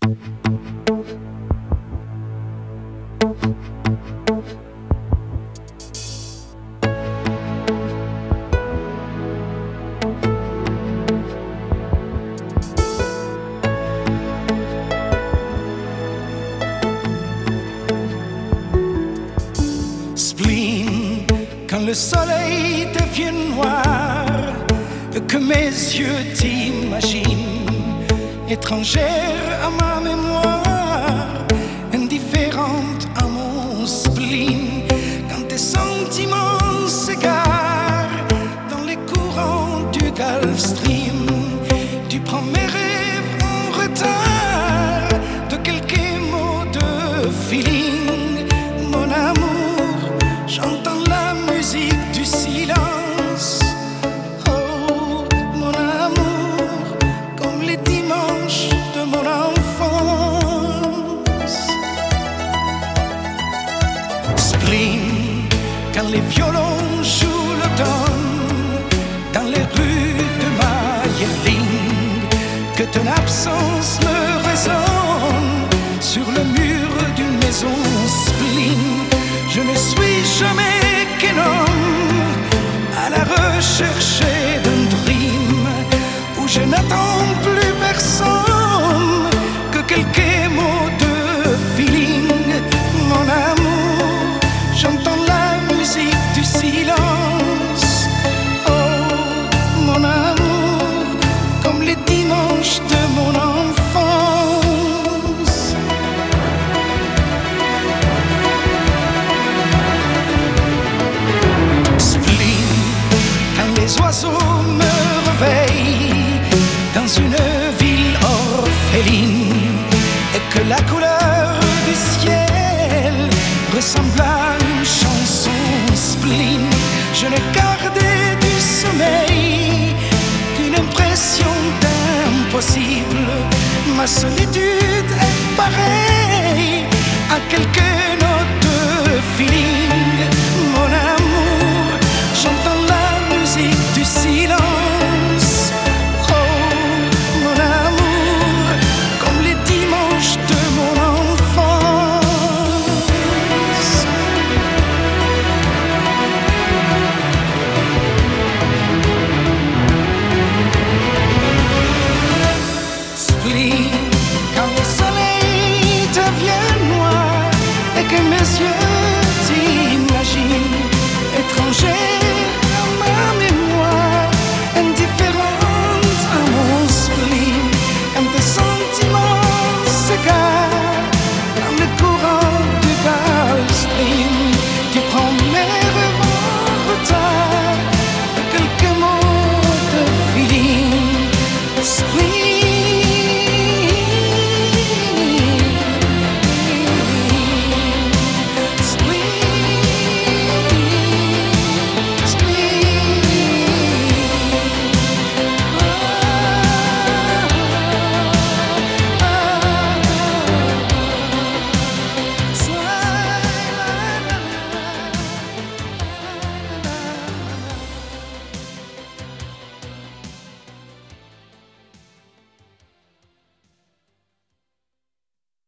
Spleen, quand le soleil devient noir, que mes yeux t'imaginent, étrangère à ma mémoire, indifférente à mon spleen, quand tes sentiments s'égarent dans les courants du Gulf Stream, tu prends mes rêves en retard de quelques mots de feeling, mon amour, j'entends la musique du silence. Oh, mon amour, comme les dimanches de mon enfance. Spleen, quand les violons jouent l'automne dans les rues de Mayerling, que ton absence me résonne sur le mur d'une maison. Spleen, je ne suis jamais qu'un homme à la recherche d'un dream où je n'attends plus personne que quelques mots de feeling. Mon amour, j'entends la musique du silence. Oh, mon amour, comme les dimanches de mon enfance. Spleen, quand les oiseaux me réveillent dans une ville orpheline et que la couleur du ciel ressemble à une chanson. Spleen, je n'ai gardé du sommeil qu'une impression d'impossible. Ma solitude est pareille à quelques